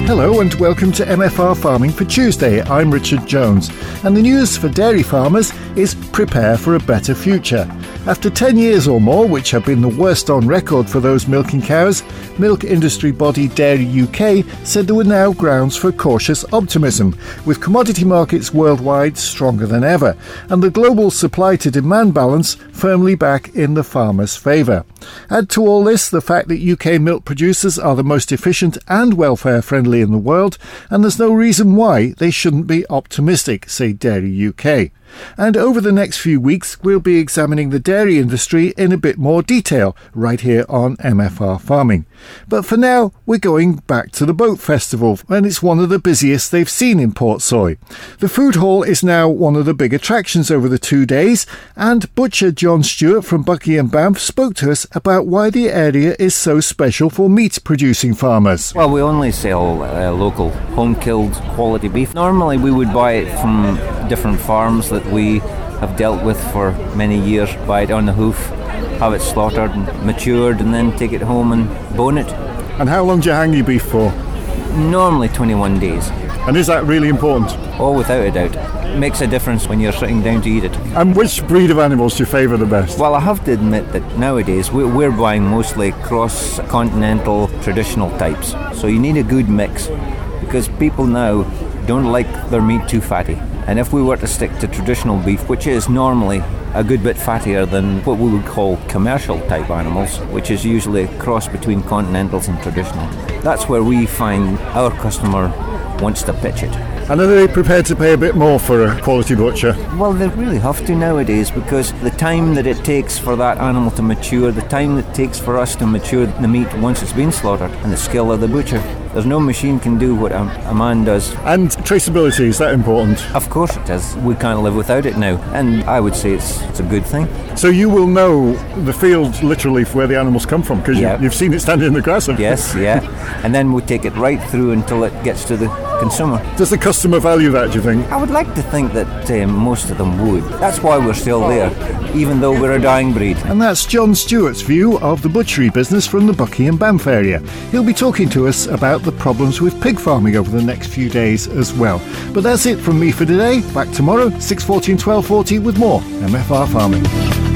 Hello and welcome to MFR Farming for Tuesday. I'm Richard Jones, and the news for dairy farmers is prepare for a better future. After 10 years or more, which have been the worst on record for those milking cows, milk industry body Dairy UK said there were now grounds for cautious optimism, with commodity markets worldwide stronger than ever, and the global supply to demand balance firmly back in the farmer's favour. Add to all this the fact that UK milk producers are the most efficient and welfare friendly in the world, and there's no reason why they shouldn't be optimistic, say Dairy UK. And over the next few weeks, we'll be examining the dairy industry in a bit more detail right here on MFR Farming. But for now, we're going back to the Boat Festival, and it's one of the busiest they've seen in Portsoy. The food hall is now one of the big attractions over the 2 days, and butcher John Stewart from Buckie and Banff spoke to us about why the area is so special for meat-producing farmers. Well, we only sell local, home-killed quality beef. Normally we would buy it from different farms that we have dealt with for many years, buy it on the hoof, have it slaughtered and matured, and then take it home and bone it. And how long do you hang your beef for? Normally 21 days. And is that really important? Oh, without a doubt. It makes a difference when you're sitting down to eat it. And which breed of animals do you favour the best? Well, I have to admit that nowadays we're buying mostly cross-continental traditional types. So you need a good mix, because people now don't like their meat too fatty. And if we were to stick to traditional beef, which is normally a good bit fattier than what we would call commercial type animals, which is usually a cross between continentals and traditional, that's where we find our customer wants to pitch it. And are they prepared to pay a bit more for a quality butcher? Well, they really have to nowadays, because the time that it takes for that animal to mature, the time that it takes for us to mature the meat once it's been slaughtered, and the skill of the butcher. There's no machine can do what a man does. And traceability, is that important? Of course it is. We can't live without it now, and I would say it's a good thing. So you will know the field literally where the animals come from, because you've seen it standing in the grass. Yes, yeah. And then we take it right through until it gets to the consumer. Does the customer value that, do you think? I would like to think that most of them would. That's why we're still there, even though we're a dying breed. And that's John Stewart's view of the butchery business from the Buckie and Banff area. He'll be talking to us about the problems with pig farming over the next few days as well. But that's it from me for today. Back tomorrow, 6:40 and 12:40 with more MFR Farming.